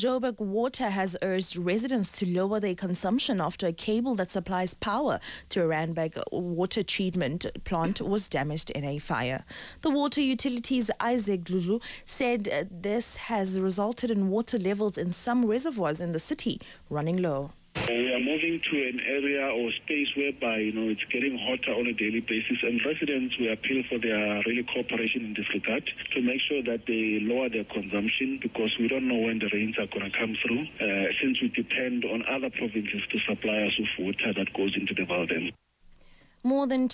Joburg Water has urged residents to lower their consumption after a cable that supplies power to a Randburg water treatment plant was damaged in a fire. The water utilities Isaac Lulu said this has resulted in water levels in some reservoirs in the city running low. We are moving to an area or space whereby, it's getting hotter on a daily basis, and residents, we appeal for their really cooperation in this regard to make sure that they lower their consumption, because we don't know when the rains are going to come through, since we depend on other provinces to supply us with water that goes into the Valdez. More than